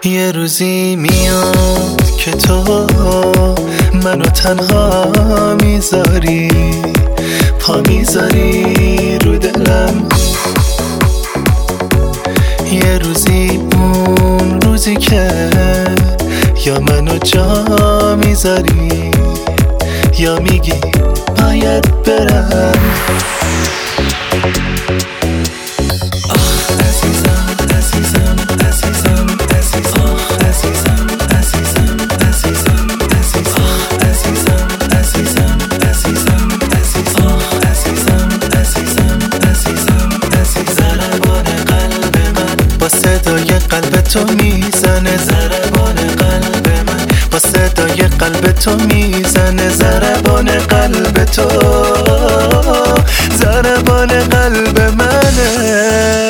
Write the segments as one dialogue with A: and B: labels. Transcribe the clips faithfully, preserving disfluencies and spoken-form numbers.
A: یه روزی میاد که تو منو تنها میذاری، پا میذاری رو دلم. یه روزی اون روزی که یا منو جا میذاری یا میگی باید برم. قلب تو میزنه ضربان قلب من، با صدای قلب تو میزنه ضربان قلب تو، ضربان قلب منه.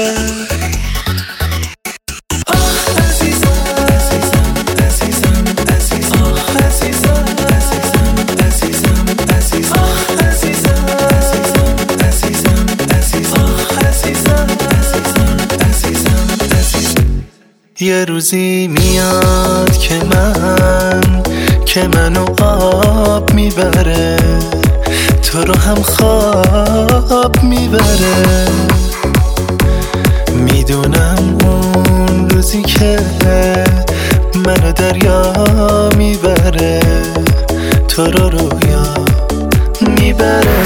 A: یه روزی میاد که من که منو آب میبره، تو رو هم خواب میبره. میدونم اون روزی که منو دریا میبره، تو رو رویا میبره.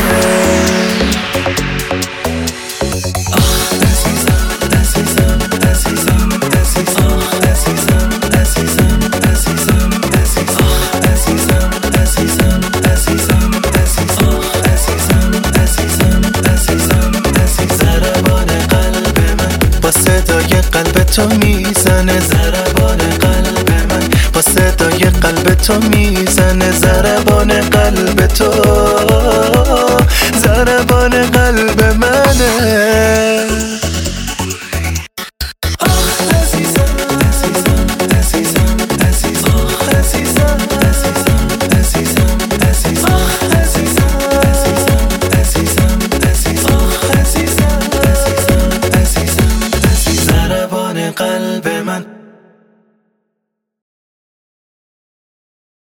A: قلب تو میزنه ضربان قلب من، با صدای قلب تو میزنه ضربان قلب تو، ضربان قلب منه.